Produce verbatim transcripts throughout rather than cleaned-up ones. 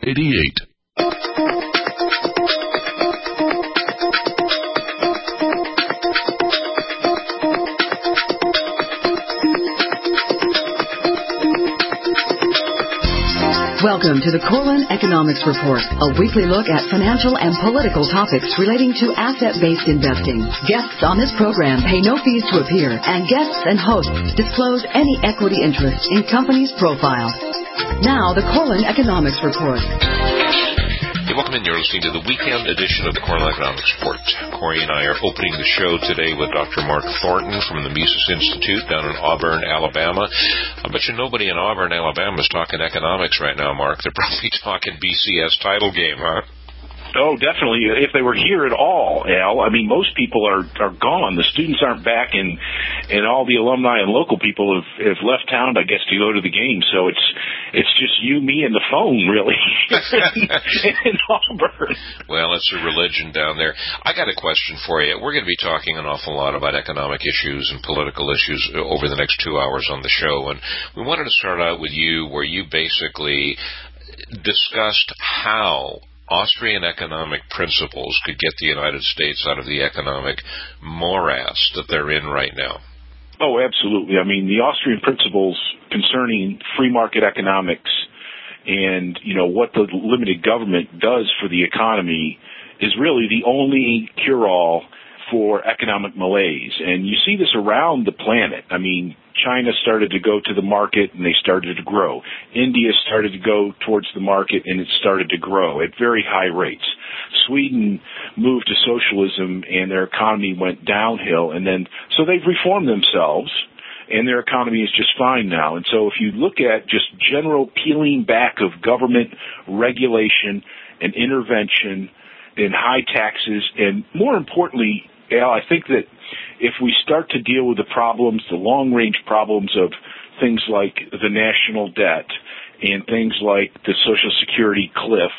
eighty-eight. Welcome to the Corlin Economics Report, a weekly look at financial and political topics relating to asset-based investing. Guests on this program pay no fees to appear, and guests and hosts disclose any equity interest in companies' profiles. Now, the Corlin Economics Report. Hey, welcome in. You're listening to the weekend edition of the Corlin Economics Report. Corey and I are opening the show today with Doctor Mark Thornton from the Mises Institute down in Auburn, Alabama. I bet you nobody in Auburn, Alabama is talking economics right now, Mark. They're probably talking B C S title game, huh? Oh, definitely. If they were here at all, Al, I mean, most people are, are gone. The students aren't back, and and all the alumni and local people have, have left town, I guess, to go to the game. So it's it's just you, me, and the phone, really, in Auburn. Well, it's a religion down there. I got a question for you. We're going to be talking an awful lot about economic issues and political issues over the next two hours on the show, and we wanted to start out with you, where you basically discussed how Austrian economic principles could get the United States out of the economic morass that they're in right now. Oh, absolutely. I mean, the Austrian principles concerning free market economics and, you know, what the limited government does for the economy is really the only cure-all for economic malaise. And you see this around the planet. I mean, China started to go to the market and they started to grow. India started to go towards the market and it started to grow at very high rates. Sweden moved to socialism and their economy went downhill, and then so they've reformed themselves and their economy is just fine now. And so if you look at just general peeling back of government regulation and intervention and high taxes, and more importantly, Al, I think that if we start to deal with the problems, the long-range problems of things like the national debt and things like the Social Security cliff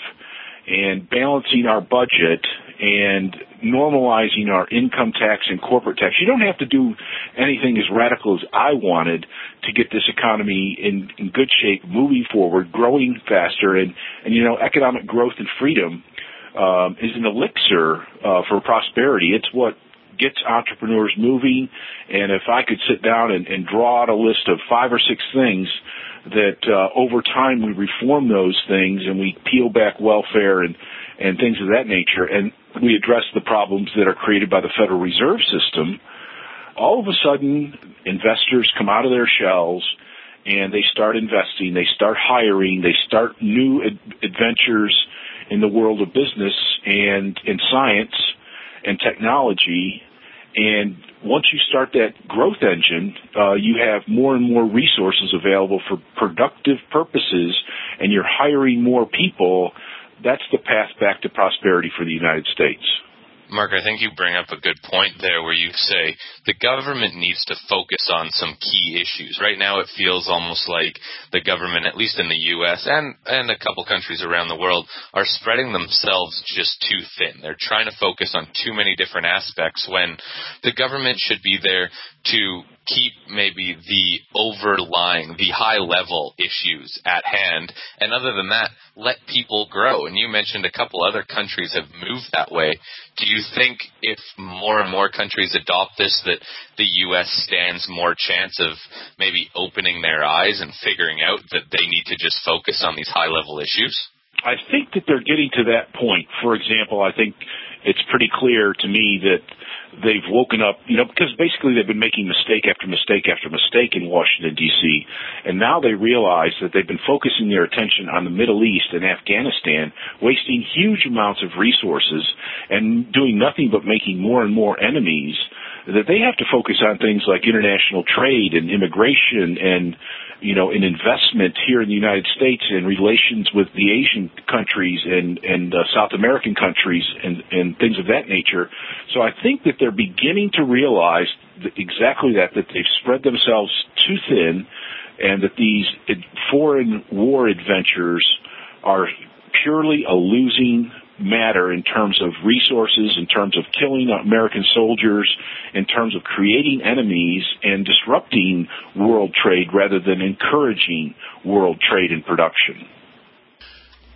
and balancing our budget and normalizing our income tax and corporate tax, you don't have to do anything as radical as I wanted to get this economy in, in good shape, moving forward, growing faster, and, and you know, economic growth and freedom Um, is an elixir uh, for prosperity. It's what gets entrepreneurs moving. And if I could sit down and, and draw out a list of five or six things that uh, over time we reform those things and we peel back welfare and, and things of that nature, and we address the problems that are created by the Federal Reserve System, all of a sudden investors come out of their shells and they start investing, they start hiring, they start new ad- adventures in the world of business and in science and technology. And once you start that growth engine, uh, you have more and more resources available for productive purposes, and you're hiring more people. That's the path back to prosperity for the United States. Mark, I think you bring up a good point there where you say the government needs to focus on some key issues. Right now it feels almost like the government, at least in the U S and, and a couple countries around the world, are spreading themselves just too thin. They're trying to focus on too many different aspects when the government should be there to keep maybe the overlying, the high-level issues at hand, and other than that, let people grow. And you mentioned a couple other countries have moved that way. Do you think if more and more countries adopt this, that the U S stands more chance of maybe opening their eyes and figuring out that they need to just focus on these high-level issues? I think that they're getting to that point. For example, I think it's pretty clear to me that they've woken up, you know, because basically they've been making mistake after mistake after mistake in Washington, D C, and now they realize that they've been focusing their attention on the Middle East and Afghanistan, wasting huge amounts of resources and doing nothing but making more and more enemies, that they have to focus on things like international trade and immigration and, you know, in investment here in the United States and relations with the Asian countries and, and uh, South American countries and, and things of that nature. So I think that they're beginning to realize that exactly that, that they've spread themselves too thin and that these foreign war adventures are purely a losing matter in terms of resources, in terms of killing American soldiers, in terms of creating enemies and disrupting world trade rather than encouraging world trade and production.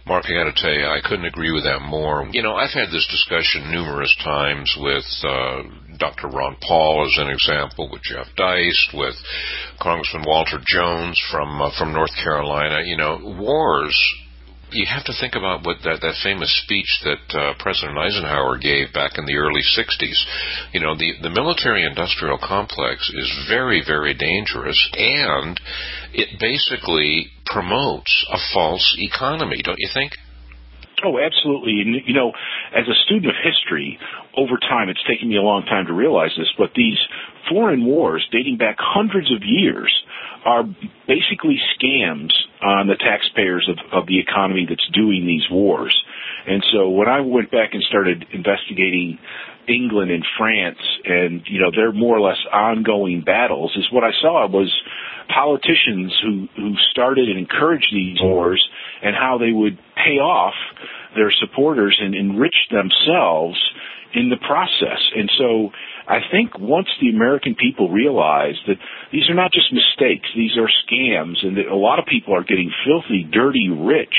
Mark, I got to tell you, I couldn't agree with that more. You know, I've had this discussion numerous times with uh, Doctor Ron Paul as an example, with Jeff Deist, with Congressman Walter Jones from uh, from North Carolina. You know, wars. You have to think about what that, that famous speech that uh, President Eisenhower gave back in the early sixties. You know, the, the military-industrial complex is very, very dangerous, and it basically promotes a false economy, don't you think? Oh, absolutely. And, you know, as a student of history, over time, it's taken me a long time to realize this, but these foreign wars dating back hundreds of years are basically scams on the taxpayers of, of the economy that's doing these wars. And so when I went back and started investigating England and France and, you know, their more or less ongoing battles, is what I saw was politicians who, who started and encouraged these wars and how they would pay off their supporters and enrich themselves in the process. And so I think once the American people realize that these are not just mistakes, these are scams, and that a lot of people are getting filthy, dirty rich,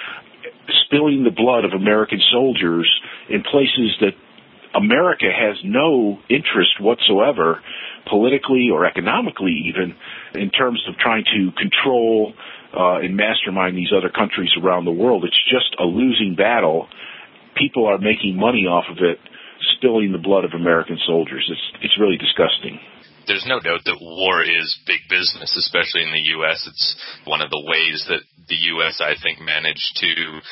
spilling the blood of American soldiers in places that America has no interest whatsoever, politically or economically even, in terms of trying to control uh, and mastermind these other countries around the world. It's just a losing battle. People are making money off of it, spilling the blood of American soldiers. It's it's really disgusting. There's no doubt that war is big business, especially in the U S. It's one of the ways that the U S, I think, managed to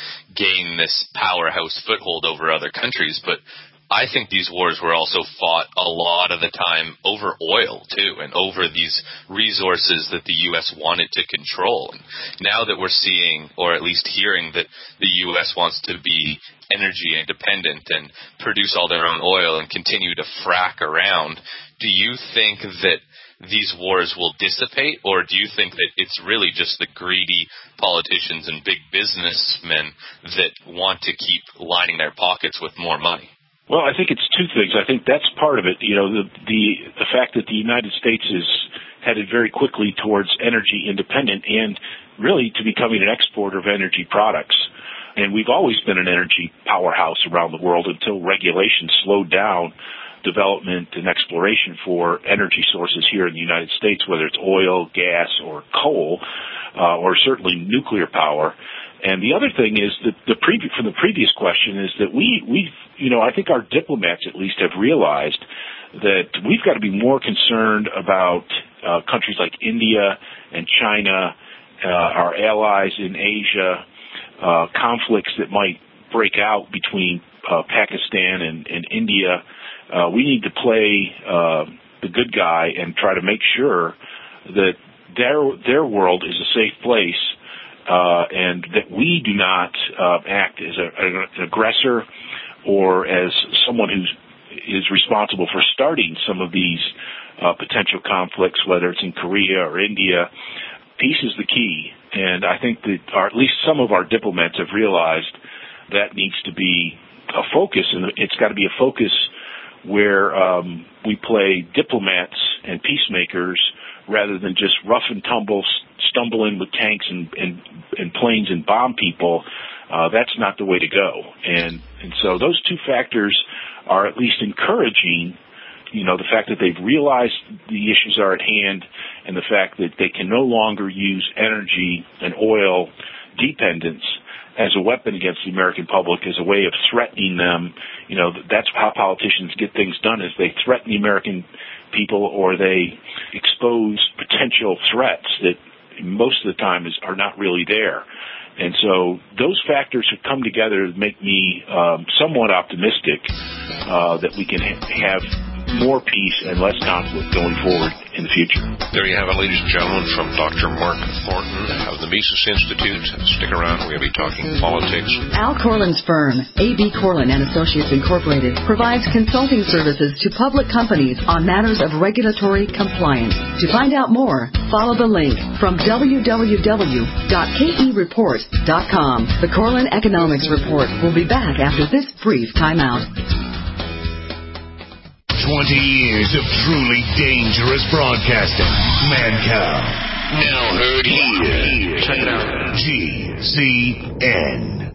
gain this powerhouse foothold over other countries. But I think these wars were also fought a lot of the time over oil, too, and over these resources that the U S wanted to control. And now that we're seeing, or at least hearing, that the U S wants to be energy independent and produce all their own oil and continue to frack around, do you think that these wars will dissipate, or do you think that it's really just the greedy politicians and big businessmen that want to keep lining their pockets with more money? Well, I think it's two things. I think that's part of it. You know, the the, the fact that the United States is headed very quickly towards energy independent and really to becoming an exporter of energy products. And we've always been an energy powerhouse around the world until regulation slowed down development and exploration for energy sources here in the United States, whether it's oil, gas, or coal, uh, or certainly nuclear power. And the other thing is that the pre- from the previous question is that we, we, you know, I think our diplomats at least have realized that we've got to be more concerned about uh, countries like India and China, uh, our allies in Asia, uh, conflicts that might break out between uh, Pakistan and, and India. Uh, we need to play uh, the good guy and try to make sure that their their world is a safe place. Uh, and that we do not uh, act as a, an aggressor or as someone who is responsible for starting some of these uh, potential conflicts, whether it's in Korea or India. Peace is the key, and I think that, or at least some of our diplomats have realized that needs to be a focus, and it's got to be a focus where um, we play diplomats and peacemakers rather than just rough and tumble, stumble in with tanks and, and, and planes and bomb people. Uh, that's not the way to go. And, and so those two factors are at least encouraging, you know, the fact that they've realized the issues are at hand and the fact that they can no longer use energy and oil dependence as a weapon against the American public, as a way of threatening them. You know, that's how politicians get things done, is they threaten the American people or they expose potential threats that most of the time is, are not really there. And so those factors have come together to make me um, somewhat optimistic uh, that we can ha- have more peace and less conflict going forward in the future. There you have it, ladies and gentlemen, from Doctor Mark Thornton of the Mises Institute. Stick around. We're going to be talking politics. Al Corlin's firm, A B. Corlin and Associates Incorporated, provides consulting services to public companies on matters of regulatory compliance. To find out more, follow the link from w w w dot k e report dot com. The Corlin Economics Report will be back after this brief timeout. twenty years of truly dangerous broadcasting. Mancow. Now heard here. Check it out. G C N.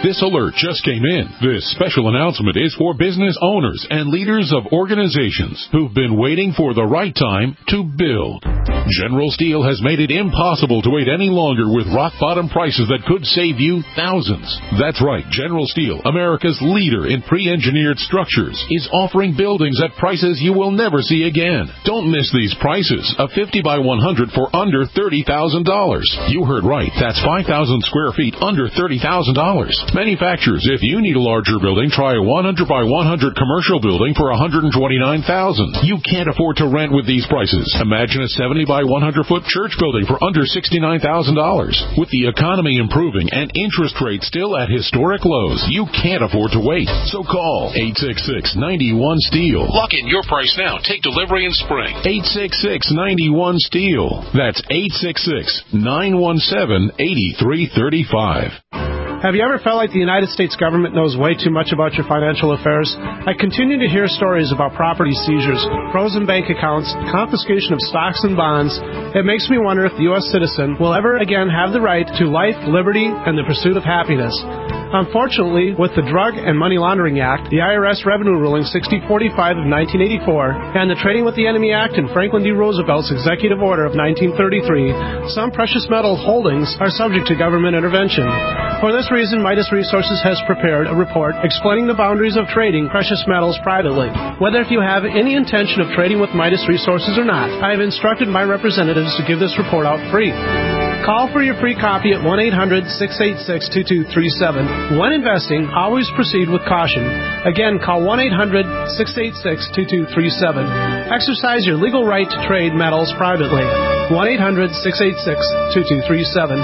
This alert just came in. This special announcement is for business owners and leaders of organizations who've been waiting for the right time to build. General Steel has made it impossible to wait any longer with rock-bottom prices that could save you thousands. That's right. General Steel, America's leader in pre-engineered structures, is offering buildings at prices you will never see again. Don't miss these prices. A fifty by one hundred for under thirty thousand dollars. You heard right. That's five thousand square feet under thirty thousand dollars. Manufacturers, if you need a larger building, try a one hundred by one hundred commercial building for one hundred twenty-nine thousand dollars. You can't afford to rent with these prices. Imagine a seventy by one hundred foot church building for under sixty-nine thousand dollars. With the economy improving and interest rates still at historic lows, you can't afford to wait. So call eight six six, nine one, STEEL. Lock in your price now. Take delivery in spring. eight six six, nine one, STEEL. That's eight six six, nine one seven, eight three three five. Have you ever felt like the United States government knows way too much about your financial affairs? I continue to hear stories about property seizures, frozen bank accounts, confiscation of stocks and bonds. It makes me wonder if the U S citizen will ever again have the right to life, liberty, and the pursuit of happiness. Unfortunately, with the Drug and Money Laundering Act, the I R S Revenue Ruling sixty forty-five of nineteen eighty-four, and the Trading with the Enemy Act and Franklin D. Roosevelt's Executive Order of nineteen thirty-three, some precious metal holdings are subject to government intervention. For this reason, Midas Resources has prepared a report explaining the boundaries of trading precious metals privately. Whether if you have any intention of trading with Midas Resources or not, I have instructed my representatives to give this report out free. Call for your free copy at one eight hundred, six eight six, two two three seven. When investing, always proceed with caution. Again, call one eight hundred, six eight six, two two three seven. Exercise your legal right to trade metals privately. one eight hundred, six eight six, two two three seven.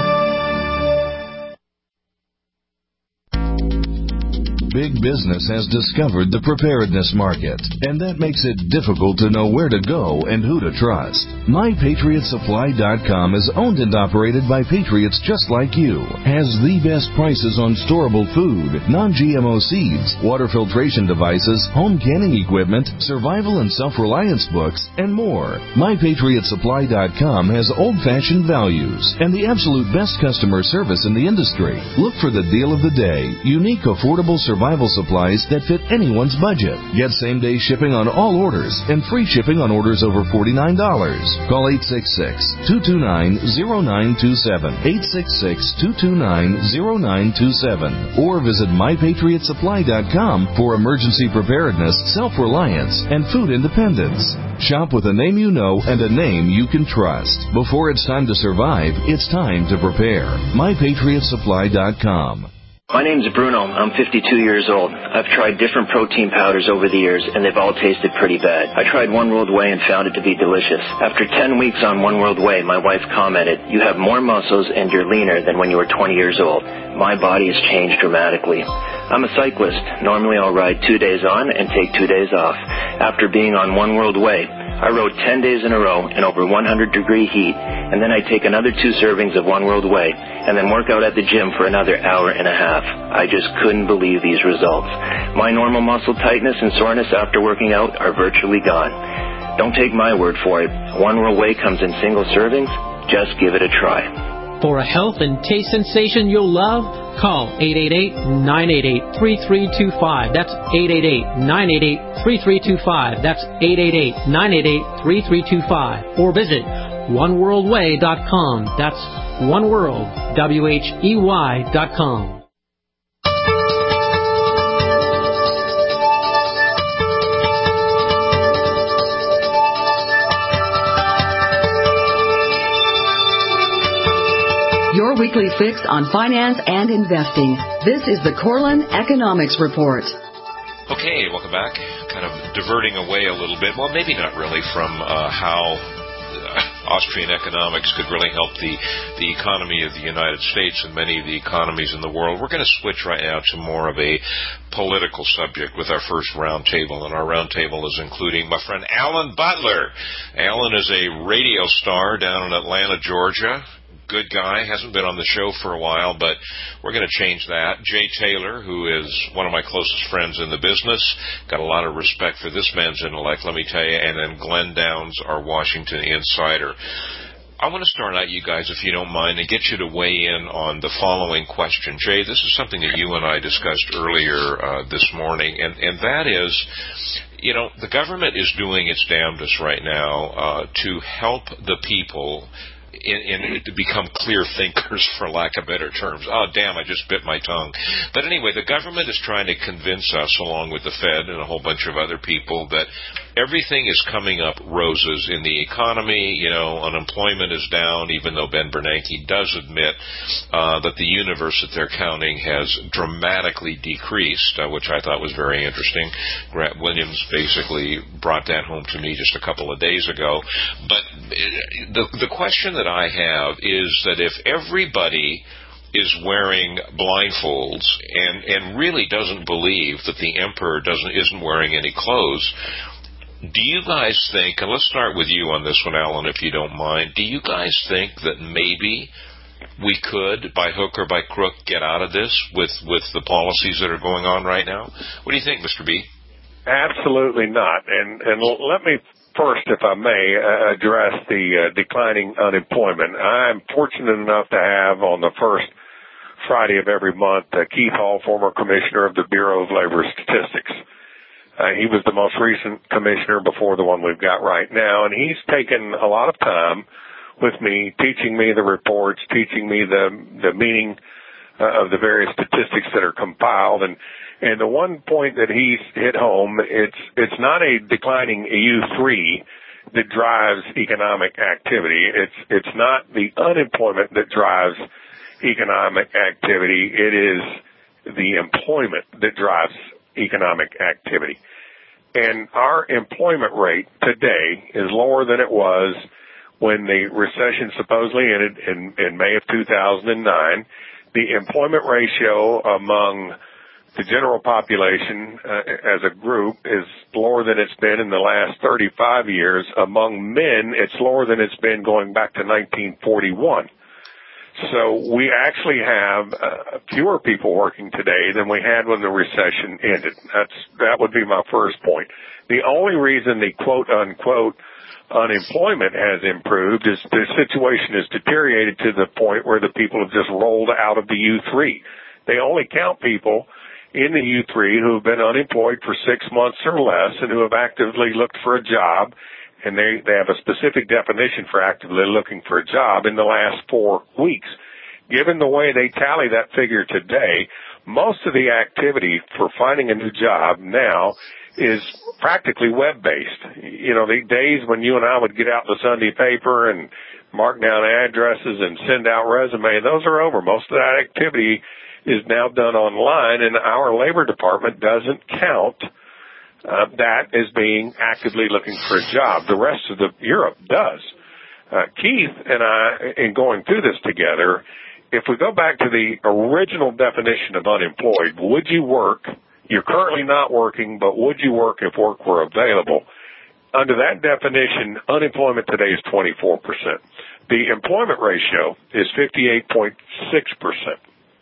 Big business has discovered the preparedness market, and that makes it difficult to know where to go and who to trust. My Patriot Supply dot com is owned and operated by patriots just like you, has the best prices on storable food, non-G M O seeds, water filtration devices, home canning equipment, survival and self-reliance books, and more. My Patriot Supply dot com has old-fashioned values and the absolute best customer service in the industry. Look for the deal of the day, unique, affordable survival Survival supplies that fit anyone's budget. Get same-day shipping on all orders and free shipping on orders over forty-nine dollars. Call eight six six, two two nine, zero nine two seven, eight six six, two two nine, zero nine two seven, or visit My Patriot Supply dot com for emergency preparedness, self-reliance, and food independence. Shop with a name you know and a name you can trust. Before it's time to survive, it's time to prepare. My Patriot Supply dot com. My name's Bruno. I'm fifty-two years old. I've tried different protein powders over the years, and they've all tasted pretty bad. I tried One World Whey and found it to be delicious. After ten weeks on One World Whey, my wife commented, "You have more muscles and you're leaner than when you were twenty years old." My body has changed dramatically. I'm a cyclist. Normally I'll ride two days on and take two days off. After being on One World Whey, I rode ten days in a row in over one hundred degree heat, and then I take another two servings of One World Whey, and then work out at the gym for another hour and a half. I just couldn't believe these results. My normal muscle tightness and soreness after working out are virtually gone. Don't take my word for it. One World Whey comes in single servings. Just give it a try. For a health and taste sensation you'll love, call eight eight eight, nine eight eight, three three two five. That's eight eight eight, nine eight eight, three three two five. That's eight eight eight, nine eight eight, three three two five. Or visit one world way dot com. That's oneworld, W H E Y dot com. Your weekly fix on finance and investing. This is the Corlin Economics Report. Okay, welcome back. Kind of diverting away a little bit. Well, maybe not really from uh, how uh, Austrian economics could really help the, the economy of the United States and many of the economies in the world. We're going to switch right now to more of a political subject with our first roundtable, and our roundtable is including my friend Alan Butler. Alan is a radio star down in Atlanta, Georgia. Good guy, hasn't been on the show for a while, but we're going to change that. Jay Taylor, who is one of my closest friends in the business, got a lot of respect for this man's intellect, let me tell you, and then Glenn Downs, our Washington insider. I want to start out, you guys, if you don't mind, and get you to weigh in on the following question. Jay, this is something that you and I discussed earlier uh, this morning, and, and that is, you know, the government is doing its damnedest right now uh, to help the people In, in, to become clear thinkers, for lack of better terms. Oh, damn, I just bit my tongue. But anyway, the government is trying to convince us, along with the Fed and a whole bunch of other people, that everything is coming up roses in the economy. You know, unemployment is down, even though Ben Bernanke does admit uh, that the universe that they're counting has dramatically decreased, uh, which I thought was very interesting. Grant Williams basically brought that home to me just a couple of days ago. But the, the question that I have is that if everybody is wearing blindfolds and, and really doesn't believe that the emperor doesn't isn't wearing any clothes, do you guys think, and let's start with you on this one, Alan, if you don't mind, do you guys think that maybe we could, by hook or by crook, get out of this with, with the policies that are going on right now? What do you think, Mister B? Absolutely not. And, and let me first, if I may, uh, address the uh, declining unemployment. I'm fortunate enough to have on the first Friday of every month uh, Keith Hall, former commissioner of the Bureau of Labor Statistics. Uh, he was the most recent commissioner before the one we've got right now, and he's taken a lot of time with me, teaching me the reports, teaching me the the meaning uh, of the various statistics that are compiled. And And the one point that he's hit home, it's it's not a declining U three that drives economic activity. It's it's not the unemployment that drives economic activity. It is the employment that drives economic activity. And our employment rate today is lower than it was when the recession supposedly ended in, in May of two thousand nine. The employment ratio among the general population uh, as a group is lower than it's been in the last thirty-five years. Among men, it's lower than it's been going back to nineteen forty-one. So we actually have uh, fewer people working today than we had when the recession ended. That's that would be my first point. The only reason the quote-unquote unemployment has improved is the situation has deteriorated to the point where the people have just rolled out of the U three. They only count people in the U three who have been unemployed for six months or less and who have actively looked for a job, and they, they have a specific definition for actively looking for a job in the last four weeks. Given the way they tally that figure today, most of the activity for finding a new job now is practically web-based. You know, the days when you and I would get out the Sunday paper and mark down addresses and send out resume, those are over. Most of that activity is now done online, and our labor department doesn't count uh, that as being actively looking for a job. The rest of the Europe does. Uh, Keith and I, in going through this together, if we go back to the original definition of unemployed, would you work? You're currently not working, but would you work if work were available? Under that definition, unemployment today is twenty-four percent. The employment ratio is fifty-eight point six percent.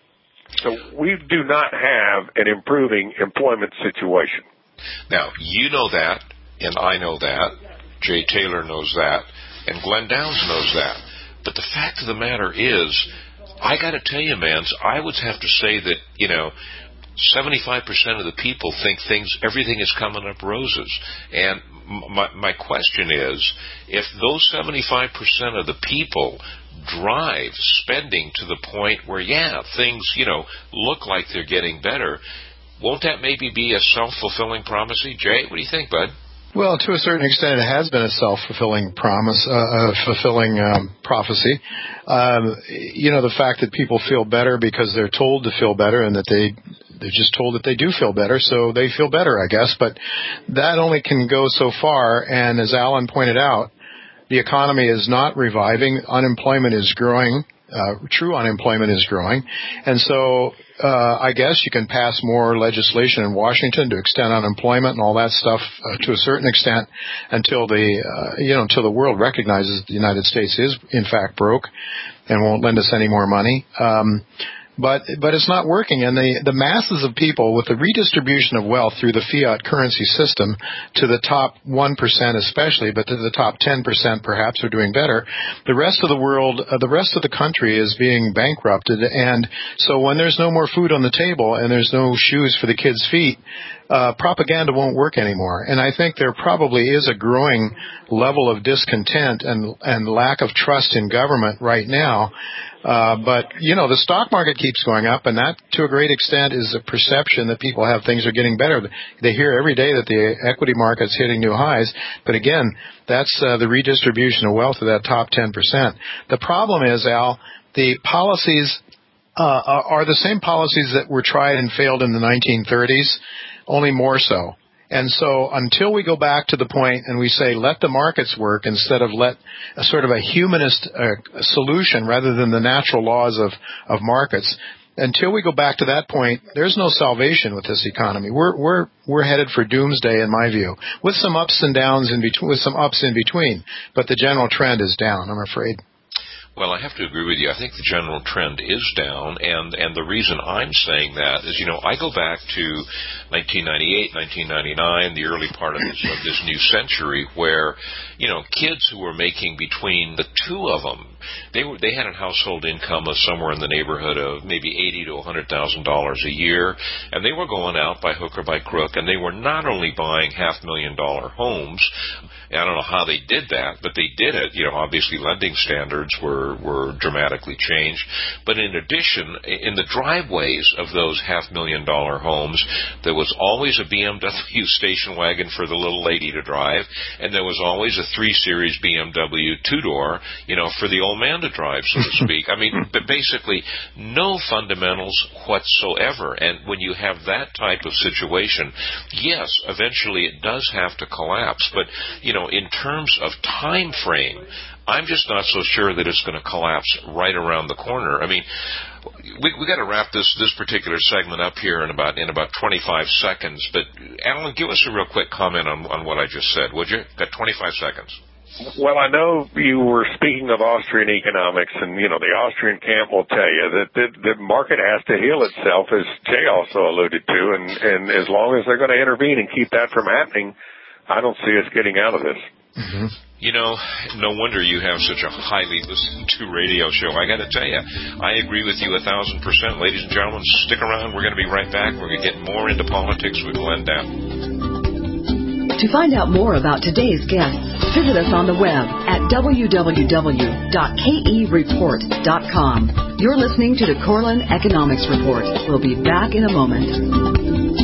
So we do not have an improving employment situation. Now, you know that, and I know that, Jay Taylor knows that, and Glenn Downs knows that. But the fact of the matter is, I got to tell you, man, I would have to say that, you know, seventy-five percent of the people think things, everything is coming up roses. And my, my question is, if those seventy-five percent of the people drive spending to the point where, yeah, things, you know, look like they're getting better, won't that maybe be a self-fulfilling prophecy? Jay, what do you think, bud? Well, to a certain extent, it has been a self-fulfilling promise, uh, a fulfilling um, prophecy. Um, you know, the fact that people feel better because they're told to feel better, and that they they're just told that they do feel better, so they feel better, I guess. But that only can go so far. And as Alan pointed out, the economy is not reviving. Unemployment is growing. Uh, true unemployment is growing. And so uh, I guess you can pass more legislation in Washington to extend unemployment and all that stuff uh, to a certain extent until the, uh, you know, until the world recognizes the United States is, in fact, broke and won't lend us any more money. Um, But but it's not working, and the, the masses of people, with the redistribution of wealth through the fiat currency system to the top one percent especially, but to the top ten percent perhaps are doing better, the rest of the world, uh, the rest of the country is being bankrupted, and so when there's no more food on the table and there's no shoes for the kids' feet, uh, propaganda won't work anymore. And I think there probably is a growing level of discontent and, and lack of trust in government right now. Uh, but, you know, the stock market keeps going up, and that, to a great extent, is a perception that people have things are getting better. They hear every day that the equity market's hitting new highs, but again, that's uh, the redistribution of wealth of that top ten percent. The problem is, Al, the policies uh, are the same policies that were tried and failed in the nineteen thirties, only more so. And so until we go back to the point and we say let the markets work instead of let a sort of a humanist uh, solution rather than the natural laws of, of markets, until we go back to that point, there's no salvation with this economy. We're we're we're headed for doomsday in my view, with some ups and downs in between, with some ups in between. But the general trend is down, I'm afraid. Well, I have to agree with you. I think the general trend is down, and, and the reason I'm saying that is, you know, I go back to nineteen ninety-eight, nineteen ninety-nine, the early part of this, of this new century, where, you know, kids who were making between the two of them, they were they had a household income of somewhere in the neighborhood of maybe eighty to one hundred thousand dollars a year, and they were going out by hook or by crook, and they were not only buying half million dollar homes. I don't know how they did that, but they did it. You know, obviously lending standards were, were dramatically changed. But in addition, in the driveways of those half million dollar homes, there was always a B M W station wagon for the little lady to drive, and there was always a three series B M W two-door, you know, for the old man to drive, so to speak. I mean, but basically no fundamentals whatsoever. And when you have that type of situation, yes, eventually it does have to collapse. But, you know, in terms of time frame, I'm just not so sure that it's going to collapse right around the corner. I mean, we we got to wrap this this particular segment up here in about in about twenty-five seconds. But Alan, give us a real quick comment on on what I just said, would you? Got twenty-five seconds. Well, I know you were speaking of Austrian economics, and, you know, the Austrian camp will tell you that the, the market has to heal itself, as Jay also alluded to, and, and as long as they're going to intervene and keep that from happening, I don't see us getting out of this. Mm-hmm. You know, no wonder you have such a highly listened to radio show. I got to tell you, I agree with you a thousand percent. Ladies and gentlemen, stick around. We're going to be right back. We're going to get more into politics with Glenn Down. To find out more about today's guests, visit us on the web at w w w dot k e report dot com. You're listening to the Corlin Economics Report. We'll be back in a moment.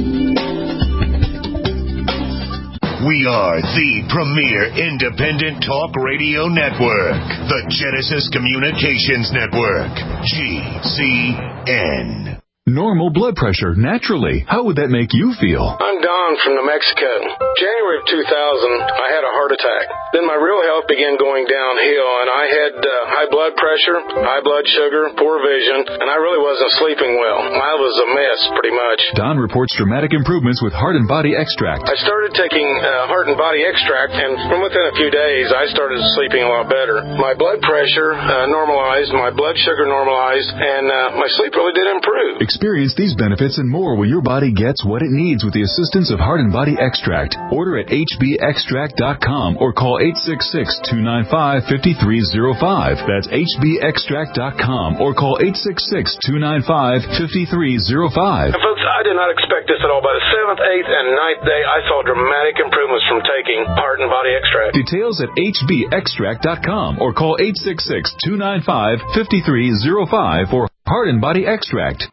We are the premier independent talk radio network, the Genesis Communications Network, G C N. Normal blood pressure, naturally. How would that make you feel? I'm Don from New Mexico. January of two thousand, I had a heart attack. Then my real health began going downhill, and I had uh, high blood pressure, high blood sugar, poor vision, and I really wasn't sleeping well. I was a mess, pretty much. Don reports dramatic improvements with Heart and Body Extract. I started taking uh, Heart and Body Extract, and from within a few days, I started sleeping a lot better. My blood pressure uh, normalized, my blood sugar normalized, and uh, my sleep really did improve. Experience these benefits and more when your body gets what it needs with the assistance of Heart and Body Extract. Order at h b extract dot com or call eight six six, two nine five, five three zero five. That's h b extract dot com or call eight six six, two nine five, five three zero five. And folks, I did not expect this at all. By the seventh, eighth, and ninth day, I saw dramatic improvements from taking Heart and Body Extract. Details at h b extract dot com or call eight six six, two nine five, five three zero five for Heart and Body Extract.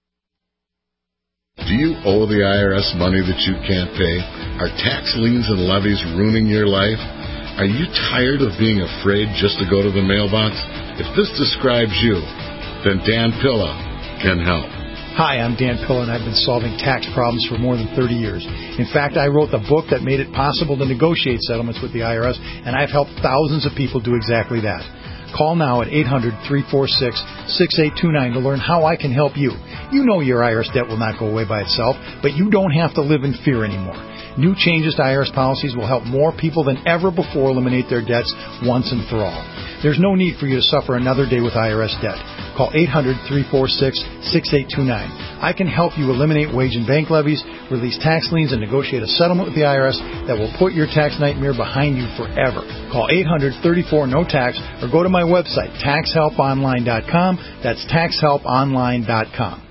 Do you owe the I R S money that you can't pay? Are tax liens and levies ruining your life? Are you tired of being afraid just to go to the mailbox? If this describes you, then Dan Pilla can help. Hi, I'm Dan Pilla, and I've been solving tax problems for more than thirty years. In fact, I wrote the book that made it possible to negotiate settlements with the I R S, and I've helped thousands of people do exactly that. Call now at eight hundred, three four six, six eight two nine to learn how I can help you. You know your I R S debt will not go away by itself, but you don't have to live in fear anymore. New changes to I R S policies will help more people than ever before eliminate their debts once and for all. There's no need for you to suffer another day with I R S debt. Call eight hundred, three four six, six eight two nine. I can help you eliminate wage and bank levies, release tax liens, and negotiate a settlement with the I R S that will put your tax nightmare behind you forever. Call eight hundred, thirty-four, no tax or go to my website, tax help online dot com. That's tax help online dot com.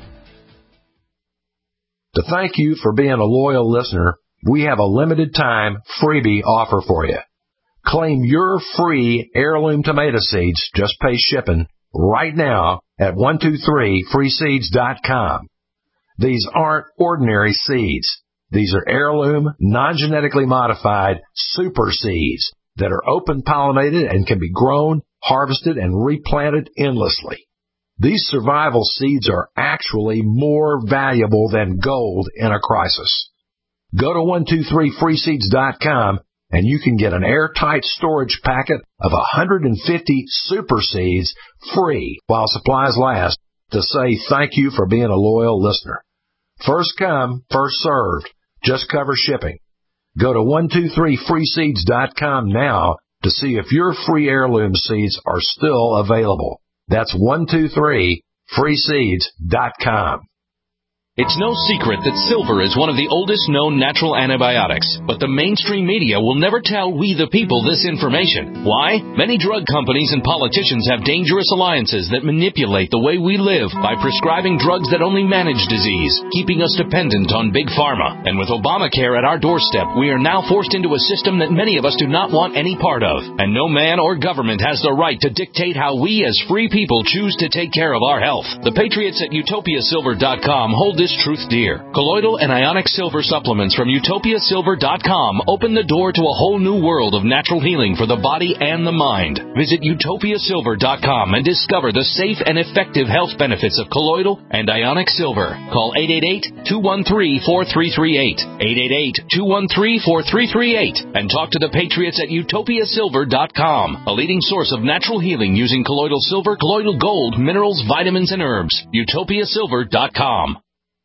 To thank you for being a loyal listener, we have a limited time freebie offer for you. Claim your free heirloom tomato seeds, just pay shipping, right now at one two three free seeds dot com. These aren't ordinary seeds. These are heirloom, non-genetically modified super seeds that are open-pollinated and can be grown, harvested, and replanted endlessly. These survival seeds are actually more valuable than gold in a crisis. Go to one two three free seeds dot com and you can get an airtight storage packet of one hundred fifty super seeds free while supplies last to say thank you for being a loyal listener. First come, first served. Just cover shipping. Go to one two three free seeds dot com now to see if your free heirloom seeds are still available. That's one two three free seeds dot com. It's no secret that silver is one of the oldest known natural antibiotics, but the mainstream media will never tell we the people this information. Why? Many drug companies and politicians have dangerous alliances that manipulate the way we live by prescribing drugs that only manage disease, keeping us dependent on big pharma. And with Obamacare at our doorstep, we are now forced into a system that many of us do not want any part of. And no man or government has the right to dictate how we as free people choose to take care of our health. The patriots at utopia silver dot com hold this truth dear. Colloidal and ionic silver supplements from utopia silver dot com open the door to a whole new world of natural healing for the body and the mind. Visit utopia silver dot com and discover the safe and effective health benefits of colloidal and ionic silver. Call eight eight eight, two one three, four three three eight, eight eight eight, two one three, four three three eight, and talk to the patriots at utopia silver dot com, a leading source of natural healing using colloidal silver, colloidal gold, minerals, vitamins, and herbs. utopia silver dot com.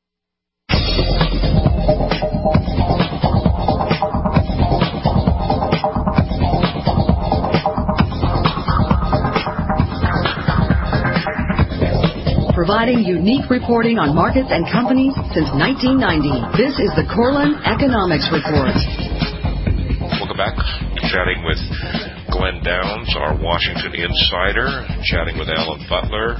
Providing unique reporting on markets and companies since nineteen ninety. This is the Corlin Economics Report. Welcome back. Chatting with Glenn Downs, our Washington insider. Chatting with Alan Butler,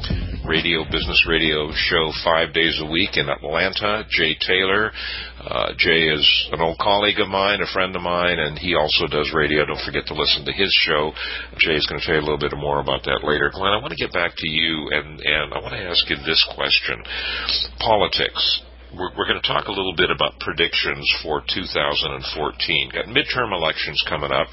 radio, business radio show five days a week in Atlanta. Jay Taylor. Uh, Jay is an old colleague of mine, a friend of mine, and he also does radio. Don't forget to listen to his show. Jay's going to tell you a little bit more about that later. Glenn, I want to get back to you, and, and I want to ask you this question. Politics. We're, we're going to talk a little bit about predictions for two thousand fourteen. Got midterm elections coming up.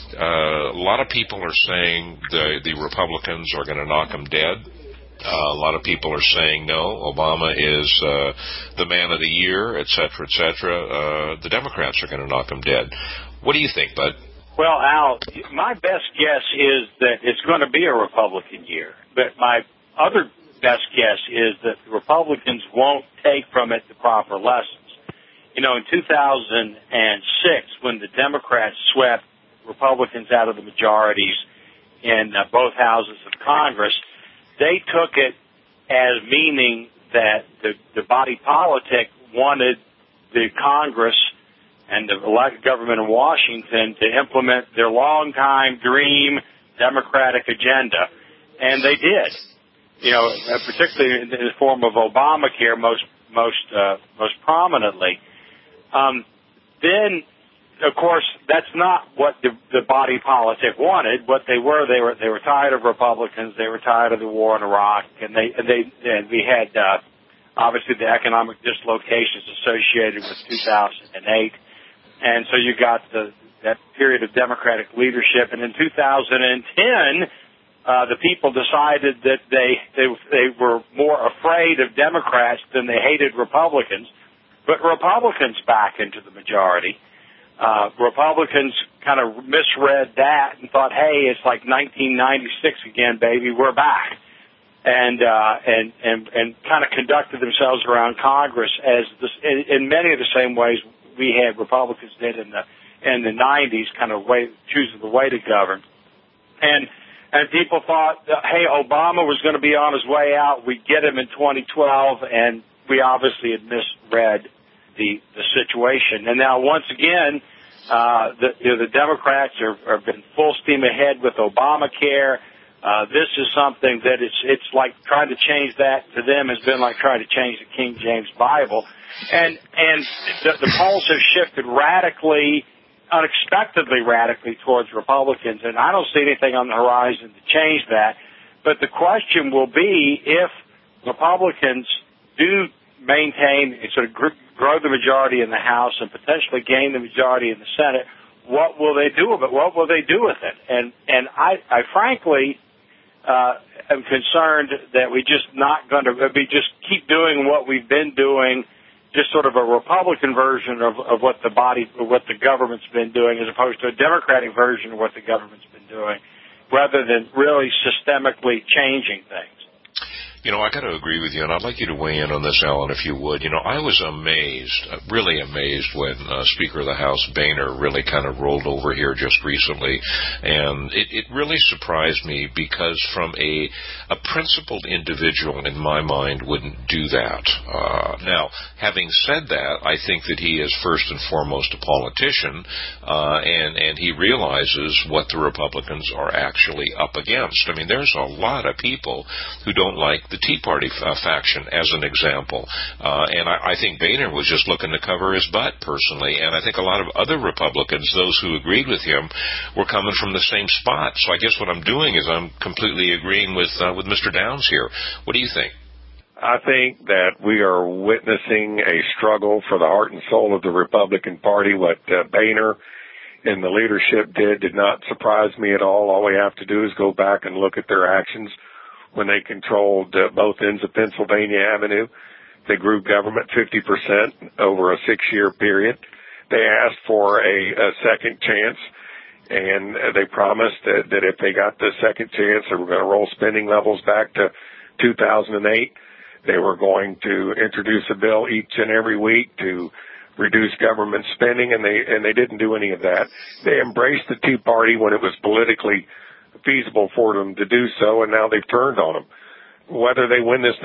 Uh, a lot of people are saying the, the Republicans are going to knock them dead. Uh, a lot of people are saying no, Obama is uh, the man of the year, et cetera, et cetera. Uh, the Democrats are going to knock him dead. What do you think, Bud? Well, Al, my best guess is that it's going to be a Republican year. But my other best guess is that the Republicans won't take from it the proper lessons. You know, in two thousand six, when the Democrats swept Republicans out of the majorities in uh, both houses of Congress, they took it as meaning that the, the body politic wanted the Congress and the elected government in Washington to implement their long-time dream Democratic agenda. And they did. You know, particularly in the form of Obamacare most, most, uh, most prominently. Um, then, of course, that's not what the, the body politic wanted. What they were, they were, they were tired of Republicans. They were tired of the war in Iraq, and they, and they, and we had uh, obviously the economic dislocations associated with two thousand eight, and so you got the that period of Democratic leadership. And in two thousand ten, uh, the people decided that they they they were more afraid of Democrats than they hated Republicans, but Republicans back into the majority. Uh, Republicans kind of misread that and thought, hey, it's like nineteen ninety-six again, baby, we're back. And, uh, and, and, and kind of conducted themselves around Congress as this, in, in many of the same ways we had Republicans did in the, in the nineties, kind of way, choosing the way to govern. And, and people thought, hey, Obama was going to be on his way out. We'd get him in twenty twelve, and we obviously had misread the, the situation. And now, once again, uh, the, you know, the Democrats are, are been full steam ahead with Obamacare. Uh, this is something that it's, it's like trying to change that to them has been like trying to change the King James Bible. And, and the, the polls have shifted radically, unexpectedly radically towards Republicans. And I don't see anything on the horizon to change that. But the question will be if Republicans do maintain and sort of grow the majority in the House and potentially gain the majority in the Senate, what will they do with it? What will they do with it? And and I, I frankly uh, am concerned that we just not going to be just keep doing what we've been doing, just sort of a Republican version of, of what the body, what the government's been doing, as opposed to a Democratic version of what the government's been doing, rather than really systemically changing things. You know, I got to agree with you, and I'd like you to weigh in on this, Alan, if you would. You know, I was amazed, really amazed, when uh, Speaker of the House Boehner really kind of rolled over here just recently, and it, it really surprised me because from a a principled individual, in my mind, wouldn't do that. Uh, now, having said that, I think that he is first and foremost a politician, uh, and and he realizes what the Republicans are actually up against. I mean, there's a lot of people who don't like the Tea Party uh, faction, as an example. Uh, and I, I think Boehner was just looking to cover his butt, personally. And I think a lot of other Republicans, those who agreed with him, were coming from the same spot. So I guess what I'm doing is I'm completely agreeing with uh, with Mister Downs here. What do you think? I think that we are witnessing a struggle for the heart and soul of the Republican Party. What uh, Boehner and the leadership did did not surprise me at all. All we have to do is go back and look at their actions. When they controlled uh, both ends of Pennsylvania Avenue, they grew government fifty percent over a six-year period. They asked for a, a second chance, and they promised that, that if they got the second chance, they were going to roll spending levels back to two thousand eight. They were going to introduce a bill each and every week to reduce government spending, and they and they didn't do any of that. They embraced the Tea Party when it was politically feasible for them to do so, and now they've turned on them. Whether they win this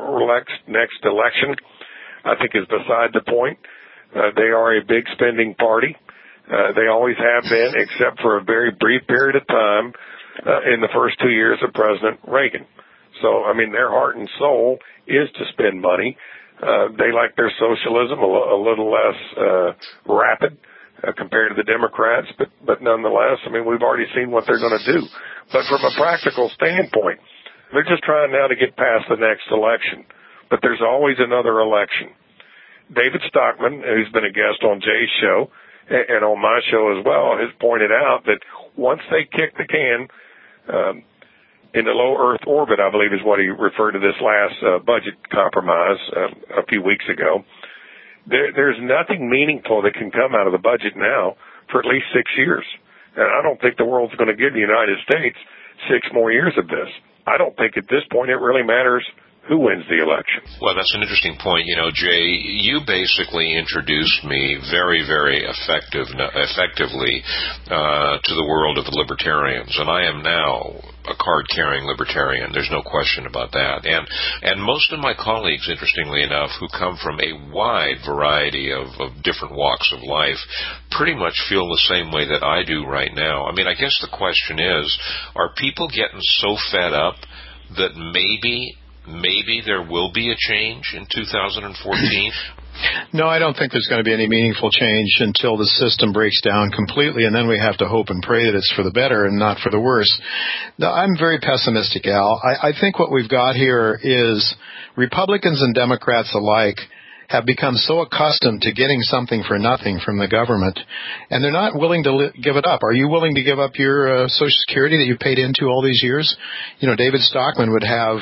next election, I think, is beside the point. Uh, they are a big spending party. Uh, they always have been, except for a very brief period of time uh, in the first two years of President Reagan. So, I mean, their heart and soul is to spend money. Uh, they like their socialism a, l- a little less uh, rapid Uh, compared to the Democrats, but, but nonetheless, I mean, we've already seen what they're going to do. But from a practical standpoint, they're just trying now to get past the next election. But there's always another election. David Stockman, who's been a guest on Jay's show and, and on my show as well, has pointed out that once they kick the can um, in the low Earth orbit, I believe is what he referred to this last uh, budget compromise uh, a few weeks ago, There, there's nothing meaningful that can come out of the budget now for at least six years. And I don't think the world's going to give the United States six more years of this. I don't think at this point it really matters who wins the election. Well, that's an interesting point. You know, Jay, you basically introduced me very, very effective, effectively uh, to the world of the libertarians, and I am now a card-carrying libertarian. There's no question about that. And and most of my colleagues, interestingly enough, who come from a wide variety of, of different walks of life, pretty much feel the same way that I do right now. I mean, I guess the question is, are people getting so fed up that maybe... Maybe there will be a change in two thousand fourteen? No, I don't think there's going to be any meaningful change until the system breaks down completely, and then we have to hope and pray that it's for the better and not for the worse. No, I'm very pessimistic, Al. I, I think what we've got here is Republicans and Democrats alike have become so accustomed to getting something for nothing from the government, and they're not willing to li- give it up. Are you willing to give up your uh, Social Security that you paid into all these years? You know, David Stockman would have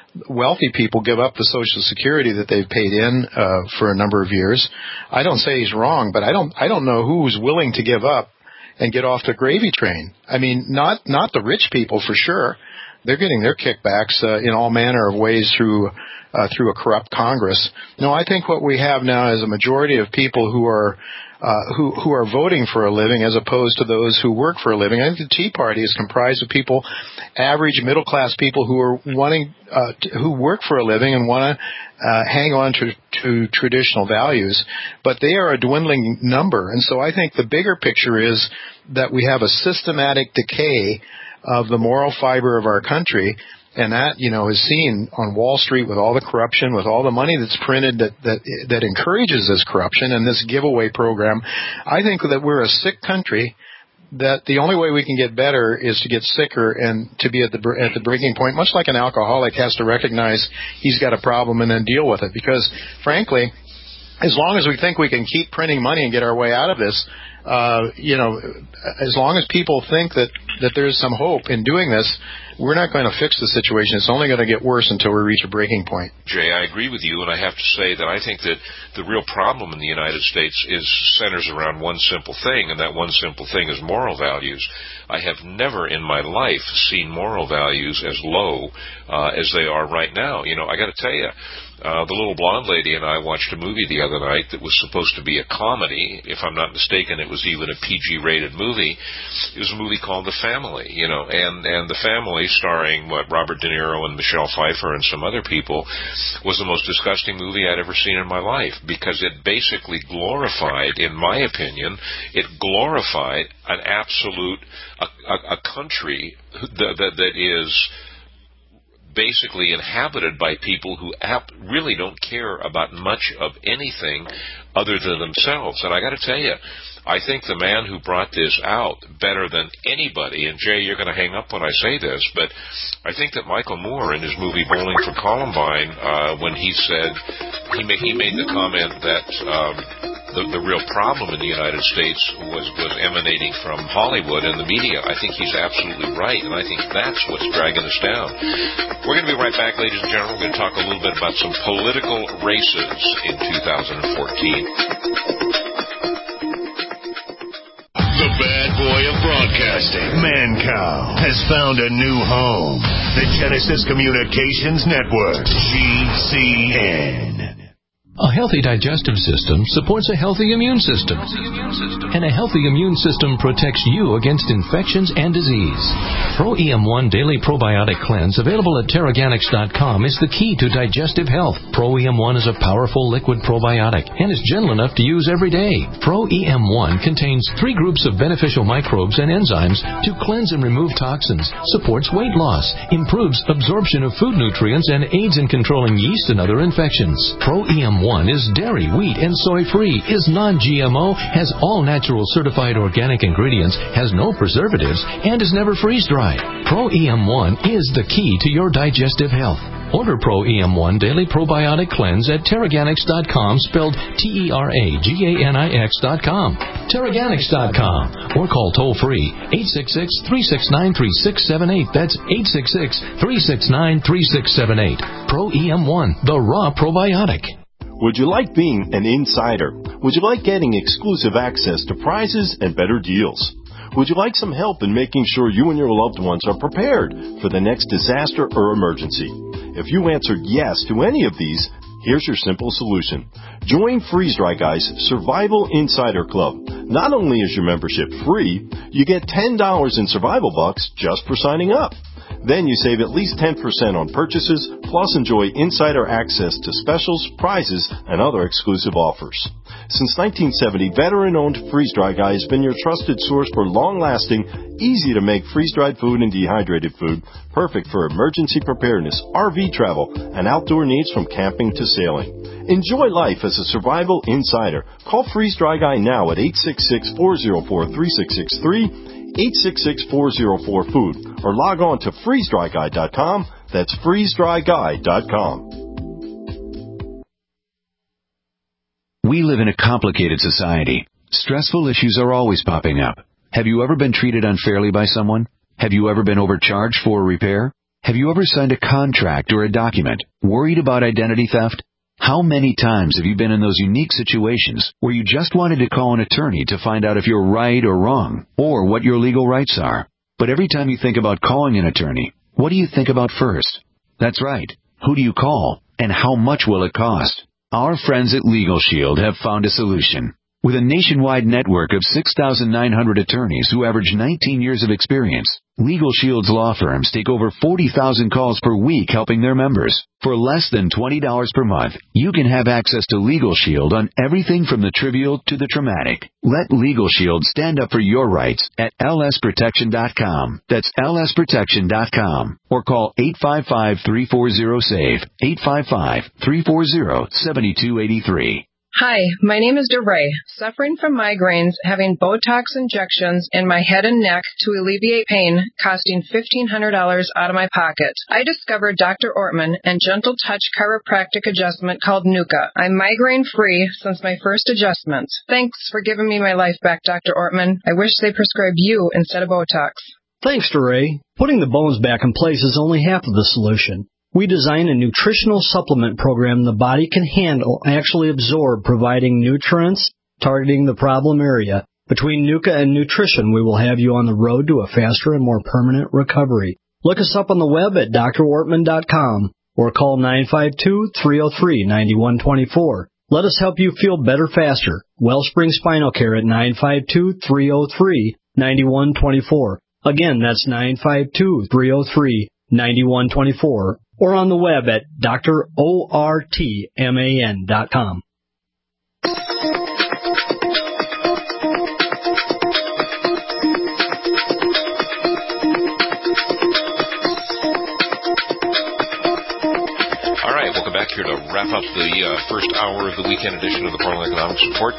wealthy people give up the Social Security that they've paid in uh, for a number of years. I don't say he's wrong, but I don't I don't know who's willing to give up and get off the gravy train. I mean, not not the rich people for sure. They're getting their kickbacks uh, in all manner of ways through uh, through a corrupt Congress. No, I think what we have now is a majority of people who are uh, who who are voting for a living as opposed to those who work for a living. I think the Tea Party is comprised of people, average middle class people who are wanting uh, to, who work for a living and want to uh, hang on to, to traditional values, but they are a dwindling number. And so I think the bigger picture is that we have a systematic decay of the moral fiber of our country, and that, you know, is seen on Wall Street with all the corruption, with all the money that's printed that that that encourages this corruption and this giveaway program. I think that we're a sick country, that the only way we can get better is to get sicker and to be at the at the breaking point, much like an alcoholic has to recognize he's got a problem and then deal with it. Because, frankly, as long as we think we can keep printing money and get our way out of this, uh, you know, as long as people think that, that there's some hope in doing this, we're not going to fix the situation. It's only going to get worse until we reach a breaking point. Jay, I agree with you, and I have to say that I think that the real problem in the United States is centers around one simple thing, and that one simple thing is moral values. I have never in my life seen moral values as low uh, as they are right now. You know, I got to tell you, Uh, the little blonde lady and I watched a movie the other night that was supposed to be a comedy. If I'm not mistaken, it was even a P G-rated movie. It was a movie called The Family, you know, and, and The Family, starring, what, Robert De Niro and Michelle Pfeiffer and some other people, was the most disgusting movie I'd ever seen in my life, because it basically glorified, in my opinion, it glorified an absolute, a, a, a country that, that, that is basically inhabited by people who ap- really don't care about much of anything other than themselves. And I got to tell you, I think the man who brought this out better than anybody, and Jay, you're going to hang up when I say this, but I think that Michael Moore in his movie Bowling for Columbine, uh, when he said, he made, he made the comment that um, the, the real problem in the United States was, was emanating from Hollywood and the media. I think he's absolutely right, and I think that's what's dragging us down. We're going to be right back, ladies and gentlemen. We're going to talk a little bit about some political races in two thousand fourteen. The bad boy of broadcasting, Mancow, has found a new home. The Genesis Communications Network, G C N. A healthy digestive system supports a healthy immune system. And a healthy immune system protects you against infections and disease. Pro E M one Daily Probiotic Cleanse, available at Terraganics dot com, is the key to digestive health. Pro E M one is a powerful liquid probiotic and is gentle enough to use every day. Pro E M one contains three groups of beneficial microbes and enzymes to cleanse and remove toxins, supports weight loss, improves absorption of food nutrients, and aids in controlling yeast and other infections. Pro E M one is dairy, wheat, and soy-free, is non-G M O, has all natural certified organic ingredients, has no preservatives, and is never freeze-dried. Pro E M one is the key to your digestive health. Order Pro E M one Daily Probiotic Cleanse at Terraganics dot com, spelled T E R A G A N I X dot com. Terraganics dot com. Or call toll-free eight six six, three six nine, three six seven eight. That's eight six six, three six nine, three six seven eight. Pro E M one, the raw probiotic. Would you like being an insider? Would you like getting exclusive access to prizes and better deals? Would you like some help in making sure you and your loved ones are prepared for the next disaster or emergency? If you answered yes to any of these, here's your simple solution. Join Freeze Dry Guy's Survival Insider Club. Not only is your membership free, you get ten dollars in survival bucks just for signing up. Then you save at least ten percent on purchases, plus enjoy insider access to specials, prizes, and other exclusive offers. Since nineteen seventy, veteran-owned Freeze Dry Guy has been your trusted source for long-lasting, easy-to-make freeze-dried food and dehydrated food, perfect for emergency preparedness, R V travel, and outdoor needs from camping to sailing. Enjoy life as a survival insider. Call Freeze Dry Guy now at eight six six, four zero four, three six six three, eight six six, four zero four, food, or log on to freeze dry guy dot com. That's freeze dry guy dot com. We live in a complicated society. Stressful issues are always popping up. Have you ever been treated unfairly by someone? Have you ever been overcharged for a repair? Have you ever signed a contract or a document worried about identity theft? How many times have you been in those unique situations where you just wanted to call an attorney to find out if you're right or wrong, or what your legal rights are? But every time you think about calling an attorney, what do you think about first? That's right. Who do you call, and how much will it cost? Our friends at Legal Shield have found a solution. With a nationwide network of six thousand nine hundred attorneys who average nineteen years of experience, Legal Shield's law firms take over forty thousand calls per week helping their members. For less than twenty dollars per month, you can have access to Legal Shield on everything from the trivial to the traumatic. Let Legal Shield stand up for your rights at L S protection dot com. That's L S protection dot com. Or call eight five five, three four zero, S A V E, eight five five, three four zero, seven two eight three. Hi, my name is DeRay, suffering from migraines, having Botox injections in my head and neck to alleviate pain, costing fifteen hundred dollars out of my pocket. I discovered Doctor Ortman and Gentle Touch chiropractic adjustment called Nuka. I'm migraine-free since my first adjustment. Thanks for giving me my life back, Doctor Ortman. I wish they prescribed you instead of Botox. Thanks, DeRay. Putting the bones back in place is only half of the solution. We design a nutritional supplement program the body can handle, actually absorb, providing nutrients, targeting the problem area. Between Nuka and nutrition, we will have you on the road to a faster and more permanent recovery. Look us up on the web at D R ortman dot com or call nine five two, three zero three, nine one two four. Let us help you feel better faster. Wellspring Spinal Care at nine five two, three zero three, nine one two four. Again, that's nine five two, three zero three, nine one two four. Or on the web at D R ortman dot com. All right, welcome back here to wrap up the uh, first hour of the weekend edition of the Portland Economics Report.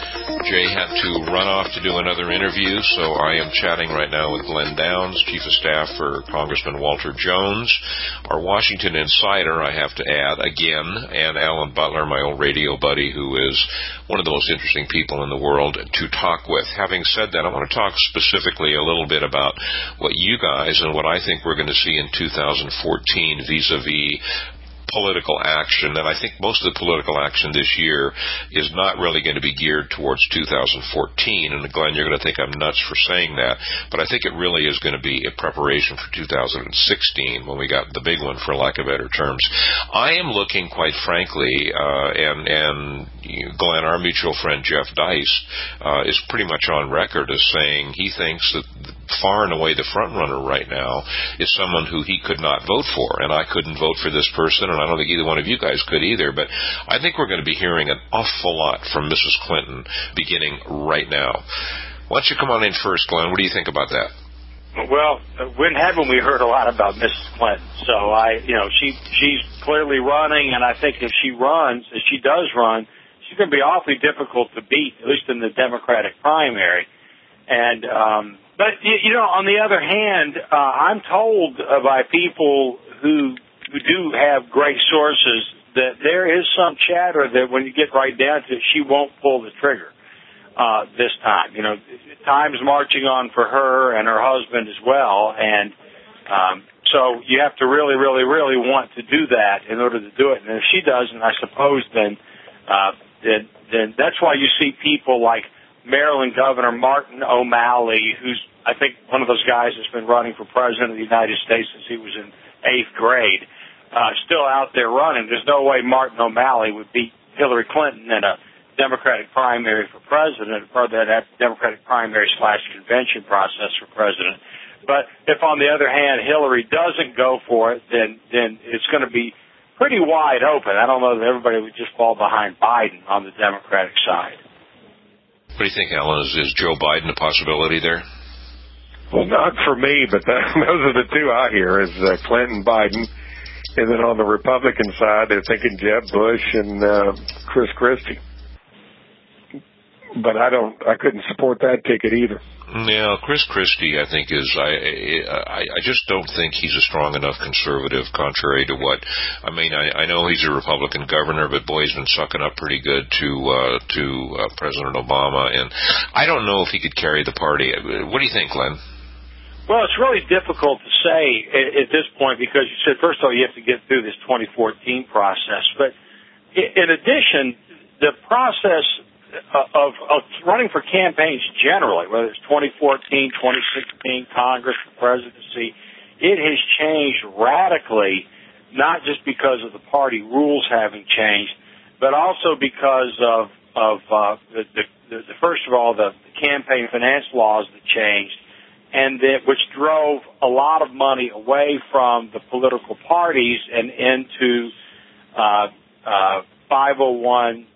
Jay had to run off to do another interview, so I am chatting right now with Glenn Downs, Chief of Staff for Congressman Walter Jones, our Washington insider, I have to add, again, and Alan Butler, my old radio buddy, who is one of the most interesting people in the world to talk with. Having said that, I want to talk specifically a little bit about what you guys and what I think we're going to see in two thousand fourteen vis-a-vis political action, and I think most of the political action this year is not really going to be geared towards two thousand fourteen, and Glenn, you're going to think I'm nuts for saying that, but I think it really is going to be a preparation for two thousand sixteen when we got the big one, for lack of better terms. I am looking, quite frankly, uh, and, and you know, Glenn, our mutual friend Jeff Dice, uh, is pretty much on record as saying he thinks that far and away the front runner right now is someone who he could not vote for, and I couldn't vote for this person, and I don't think either one of you guys could either, but I think we're going to be hearing an awful lot from Missus Clinton beginning right now. Why don't you come on in first, Glenn? What do you think about that? Well, when haven't we heard a lot about Missus Clinton? So I, you know, she she's clearly running, and I think if she runs, if she does run, she's going to be awfully difficult to beat, at least in the Democratic primary. And um, but you know, on the other hand, uh, I'm told uh, by people who who do have great sources that there is some chatter that when you get right down to it, she won't pull the trigger uh, this time. You know, time's marching on for her and her husband as well, and um, so you have to really, really, really want to do that in order to do it. And if she doesn't, I suppose then uh, then, then that's why you see people like Maryland Governor Martin O'Malley, who's, I think, one of those guys that's been running for president of the United States since he was in eighth grade, uh, still out there running. There's no way Martin O'Malley would beat Hillary Clinton in a Democratic primary for president, or that Democratic primary slash convention process for president. But if, on the other hand, Hillary doesn't go for it, then, then it's going to be pretty wide open. I don't know that everybody would just fall behind Biden on the Democratic side. What do you think, Alan? Is, is Joe Biden a possibility there? Well, not for me, but that, those are the two I hear, is uh, Clinton, Biden, and then on the Republican side, they're thinking Jeb Bush and uh, Chris Christie. But I don't, I couldn't support that ticket either. Yeah, Chris Christie, I think, is, I, I I just don't think he's a strong enough conservative, contrary to what, I mean, I, I know he's a Republican governor, but boy, he's been sucking up pretty good to, uh, to uh, President Obama, and I don't know if he could carry the party. What do you think, Glenn? Well, it's really difficult to say at, at this point because you said, first of all, you have to get through this twenty fourteen process. But in addition, the process of, of running for campaigns generally, whether it's twenty fourteen, twenty sixteen, Congress, the presidency, it has changed radically, not just because of the party rules having changed, but also because of, of uh, the, the, the, first of all, the campaign finance laws that changed, and that which drove a lot of money away from the political parties and into uh, uh, five oh one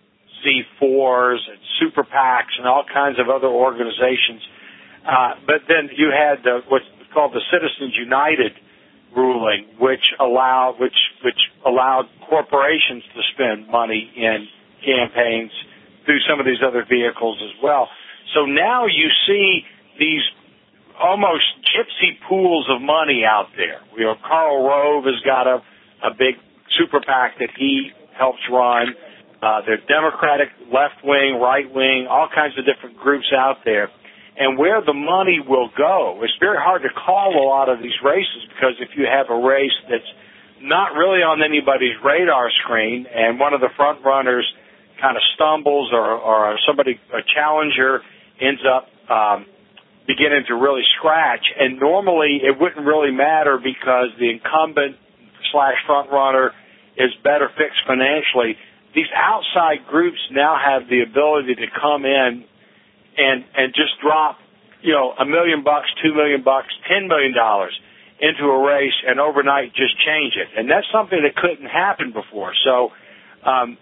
c fours and super PACs and all kinds of other organizations. Uh, but then you had the, what's called the Citizens United ruling, which allowed which which allowed corporations to spend money in campaigns through some of these other vehicles as well. So now you see these almost gypsy pools of money out there. You know, Karl Rove has got a, a big super PAC that he helps run. Uh, there's Democratic left wing, right wing, all kinds of different groups out there. And where the money will go, it's very hard to call a lot of these races because if you have a race that's not really on anybody's radar screen and one of the front runners kind of stumbles or, or somebody, a challenger ends up um, beginning to really scratch, and normally it wouldn't really matter because the incumbent slash front runner is better fixed financially. These outside groups now have the ability to come in and and just drop, you know, a million bucks, two million bucks, ten million dollars into a race and overnight just change it. And that's something that couldn't happen before. So um,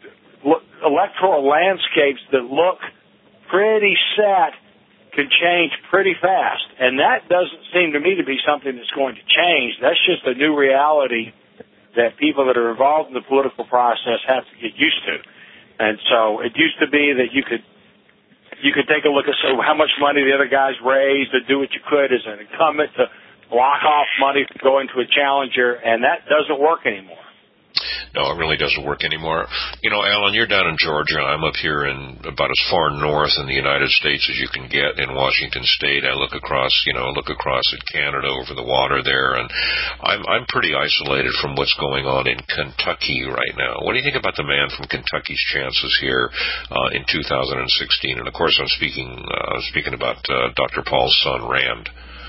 electoral landscapes that look pretty set can change pretty fast. And that doesn't seem to me to be something that's going to change. That's just a new reality that people that are involved in the political process have to get used to. And so it used to be that you could you could take a look at so how much money the other guys raised and do what you could as an incumbent to block off money to go into a challenger, and that doesn't work anymore. No, it really doesn't work anymore. You know, Alan, you're down in Georgia. I'm up here in about as far north in the United States as you can get in Washington State. I look across, you know, look across at Canada over the water there, and I'm I'm pretty isolated from what's going on in Kentucky right now. What do you think about the man from Kentucky's chances here uh, in two thousand sixteen? And of course, I'm speaking uh, speaking about uh, Doctor Paul's son, Rand.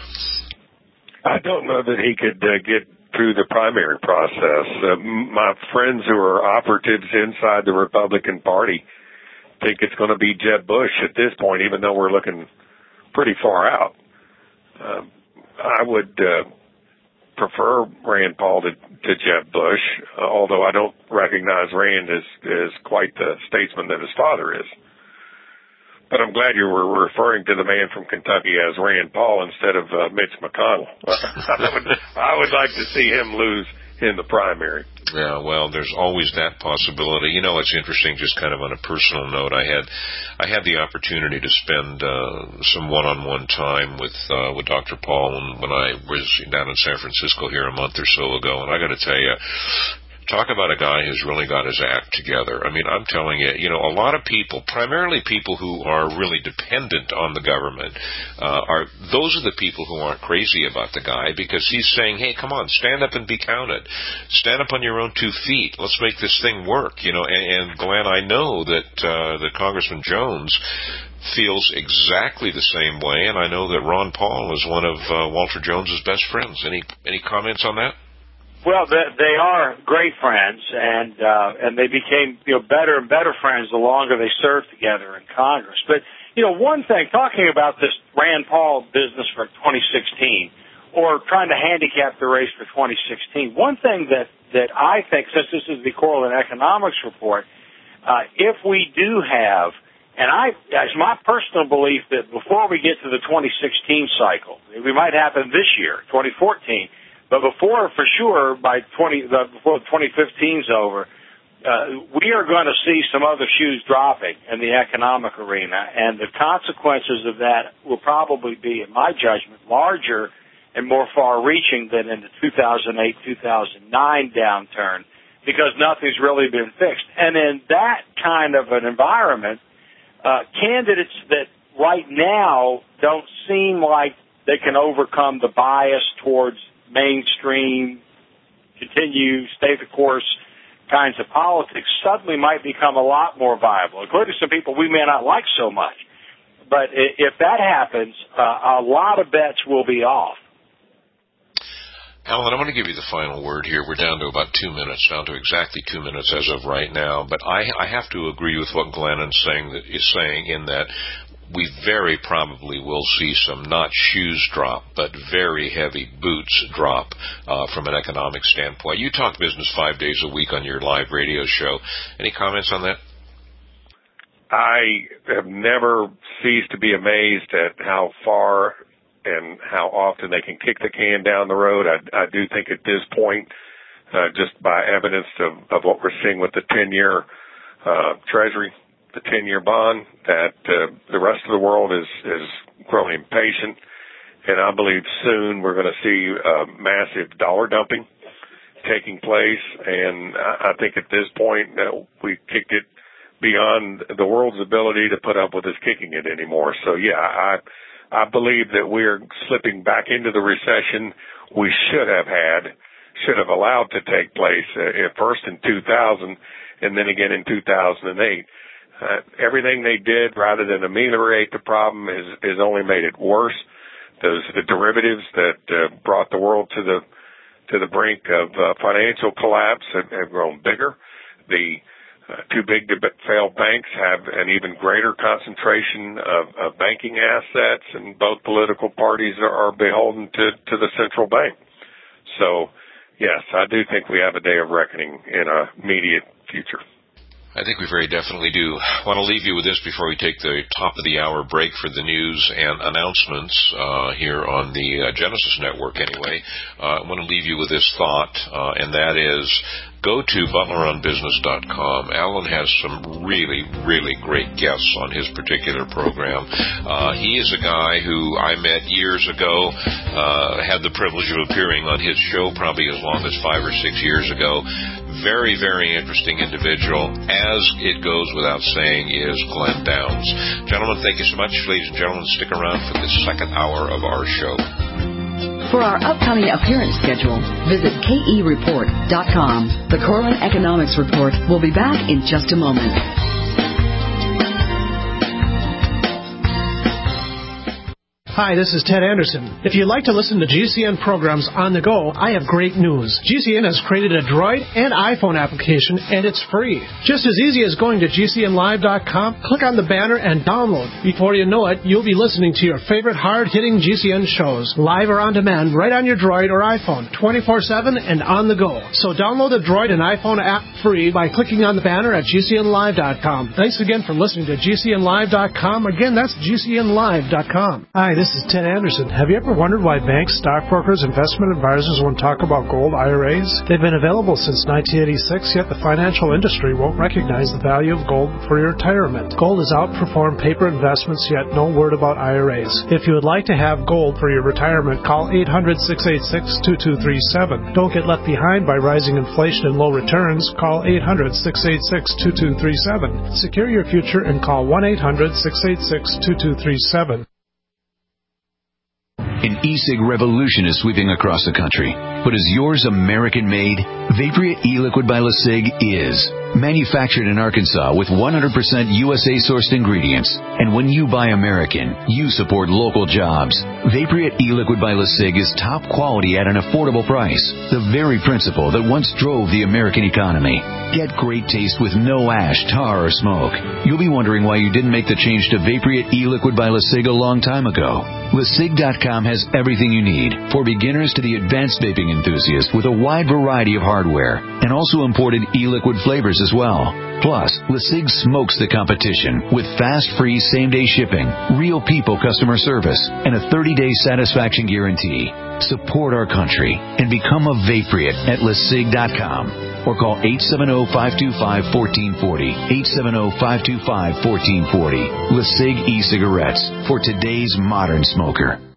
I don't know that he could uh, get through the primary process. Uh, my friends who are operatives inside the Republican Party think it's going to be Jeb Bush at this point, even though we're looking pretty far out. Uh, I would uh, prefer Rand Paul to, to Jeb Bush, uh, although I don't recognize Rand as, as quite the statesman that his father is. But I'm glad you were referring to the man from Kentucky as Rand Paul instead of uh, Mitch McConnell. I would, I would like to see him lose in the primary. Yeah, well, there's always that possibility. You know, it's interesting, just kind of on a personal note, I had I had the opportunity to spend uh, some one-on-one time with uh, with Doctor Paul when I was down in San Francisco here a month or so ago, and I got to tell you, talk about a guy who's really got his act together. I mean, I'm telling you, you know, a lot of people, primarily people who are really dependent on the government, uh, are those are the people who aren't crazy about the guy because he's saying, hey, come on, stand up and be counted. Stand up on your own two feet. Let's make this thing work. You know, and, and Glenn, I know that uh, that Congressman Jones feels exactly the same way, and I know that Ron Paul is one of uh, Walter Jones's best friends. Any any comments on that? Well, they are great friends, and uh, and they became you know better and better friends the longer they served together in Congress. But you know, one thing, talking about this Rand Paul business for twenty sixteen, or trying to handicap the race for twenty sixteen, one thing that that I think, since this is the Correlate Economics Report, uh, if we do have, and I, it's my personal belief that before we get to the twenty sixteen cycle, we might happen this year, twenty fourteen. But before, for sure, by twenty, uh, before twenty fifteen's over, uh, we are going to see some other shoes dropping in the economic arena, and the consequences of that will probably be, in my judgment, larger and more far-reaching than in the two thousand eight, two thousand nine downturn, because nothing's really been fixed. And in that kind of an environment, uh, candidates that right now don't seem like that can overcome the bias towards mainstream, continue, stay the course kinds of politics suddenly might become a lot more viable, including some people we may not like so much. But if that happens, uh, a lot of bets will be off. Alan, I'm going to give you the final word here. We're down to about two minutes, down to exactly two minutes as of right now. But I, I have to agree with what Glennon's saying, that is saying in that we very probably will see some not shoes drop, but very heavy boots drop uh, from an economic standpoint. You talk business five days a week on your live radio show. Any comments on that? I have never ceased to be amazed at how far and how often they can kick the can down the road. I, I do think at this point, uh, just by evidence of, of what we're seeing with the ten-year uh, Treasury, the ten-year bond, that uh, the rest of the world is, is growing impatient. And I believe soon we're going to see uh, massive dollar dumping taking place. And I think at this point, uh, we kicked it beyond the world's ability to put up with us kicking it anymore. So, yeah, I I believe that we're slipping back into the recession we should have had, should have allowed to take place uh, first in two thousand and then again in two thousand eight. Uh, everything they did, rather than ameliorate the problem, has, has only made it worse. Those the derivatives that uh, brought the world to the to the brink of uh, financial collapse have, have grown bigger. The Uh, too big to fail banks have an even greater concentration of, of banking assets, and both political parties are, are beholden to, to the central bank. So, yes, I do think we have a day of reckoning in our immediate future. I think we very definitely do. I want to leave you with this before we take the top of the hour break for the news and announcements uh, here on the uh, Genesis Network anyway. Uh, I want to leave you with this thought, uh, and that is go to butler on business dot com. Alan has some really, really great guests on his particular program. Uh, he is a guy who I met years ago, uh, had the privilege of appearing on his show probably as long as five or six years ago. Very, very interesting individual. As it goes without saying, is Glenn Downs. Gentlemen, thank you so much. Ladies and gentlemen, stick around for the second hour of our show. For our upcoming appearance schedule, visit K E report dot com. The Corlin Economics Report will be back in just a moment. Hi, this is Ted Anderson. If you'd like to listen to G C N programs on the go, I have great news. G C N has created a Droid and iPhone application, and it's free. Just as easy as going to G C N live dot com, click on the banner, and download. Before you know it, you'll be listening to your favorite hard-hitting G C N shows, live or on demand, right on your Droid or iPhone, twenty-four seven and on the go. So download the Droid and iPhone app free by clicking on the banner at G C N live dot com. Thanks again for listening to G C N live dot com. Again, that's G C N live dot com. Hi, this is Ted Anderson. Have you ever wondered why banks, stockbrokers, investment advisors won't talk about gold I R As? They've been available since nineteen eighty-six, yet the financial industry won't recognize the value of gold for your retirement. Gold has outperformed paper investments, yet no word about I R As. If you would like to have gold for your retirement, call eight hundred, six eight six, two two three seven. Don't get left behind by rising inflation and low returns. Call eight hundred, six eight six, two two three seven. Secure your future and call one eight hundred, six eight six, two two three seven. An e-cig revolution is sweeping across the country. But is yours American-made? Vaporia e-liquid by LeSig is. Manufactured in Arkansas with one hundred percent U S A-sourced ingredients. And when you buy American, you support local jobs. Vaporia e-liquid by LeSig is top quality at an affordable price. The very principle that once drove the American economy. Get great taste with no ash, tar, or smoke. You'll be wondering why you didn't make the change to Vaporia e-liquid by LeSig a long time ago. LeSig dot com has everything you need, for beginners to the advanced vaping enthusiast, with a wide variety of hardware, and also imported e-liquid flavors as well. Plus, LeSig smokes the competition with fast, free, same-day shipping, real people customer service, and a thirty-day satisfaction guarantee. Support our country and become a Vaporeate at LeSig dot com. Or call eight seven zero, five two five, one four four zero, eight seven zero, five two five, one four four zero. LeSig e-cigarettes for today's modern smoker.